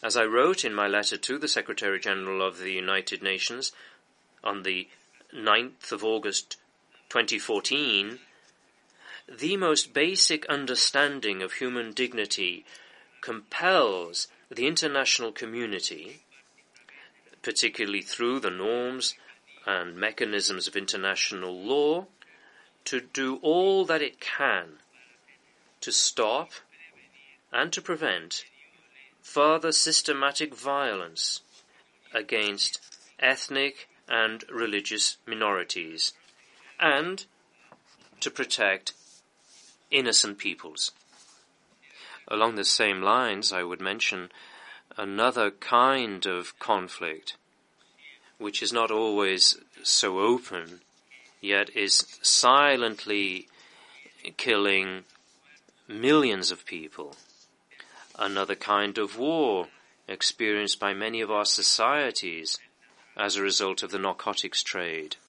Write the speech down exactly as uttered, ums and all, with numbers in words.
As I wrote in my letter to the Secretary-General of the United Nations on the ninth of August twenty fourteen, the most basic understanding of human dignity compels the international community, particularly through the norms and mechanisms of international law, to do all that it can to stop and to prevent further systematic violence against ethnic and religious minorities, and to protect innocent peoples. Along the same lines, I would mention another kind of conflict, which is not always so open, yet is silently killing millions of people. Another kind of war experienced by many of our societies as a result of the narcotics trade.